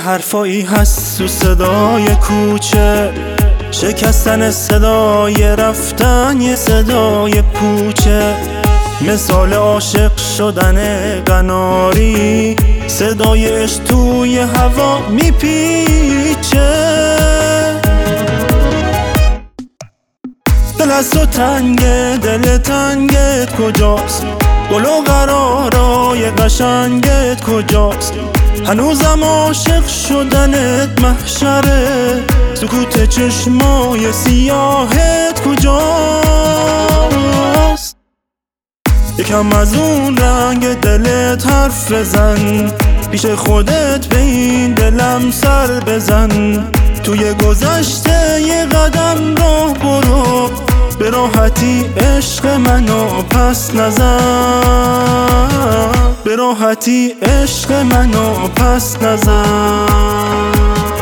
حرفایی هست تو صدای کوچه، شکستن صدای رفتن یه صدای پوچه، مثال عاشق شدن قناری، صدای عشق توی هوا میپیچه. دل از تو تنگه، دل تنگت کجاست؟ گل و قرارای قشنگت کجاست؟ هنوزم عاشق شدنت محشره، سکوت چشمای سیاهت کجاست؟ یکم از اون رنگ دلت حرف بزن، پیش خودت به این دلم سر بزن. توی گذشته یه قدم راه برو، به راحتی عشق منو پس نزن، به راحتی عشق منو پس نزن.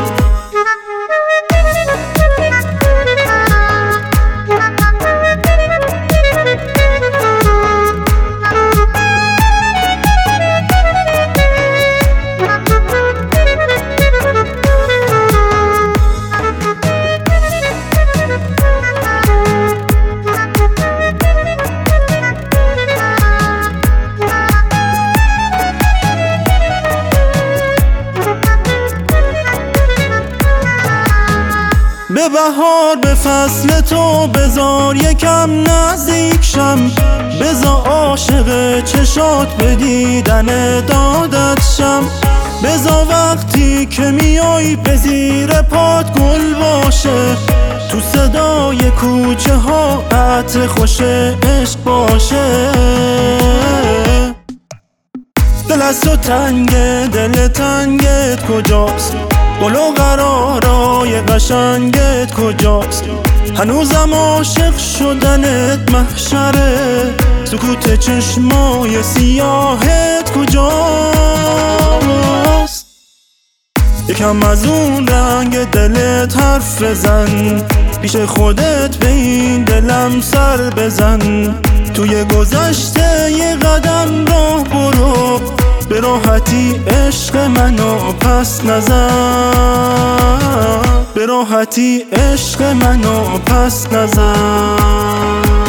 به بهار به فصل تو بذار یکم نزدیک شم، بذار عاشق چشات به دیدن دادت شم، بذار وقتی که میای به زیر پات گل باشه، تو صدای کوچه ها عطر خوش عشق باشه. دل از تو تنگه، دل تنگت کجاست؟ گل و قرارای قشنگت کجاست؟ هنوزم عاشق شدنت محشره، سکوت چشمای سیاهت کجاست؟ یکم از اون رنگ دلت حرف بزن، پیش خودت به این دلم سر بزن. توی گذشته یه قدم راه برو، به راحتی عشق منو پس نزن، به راحتی عشق منو پس نزن.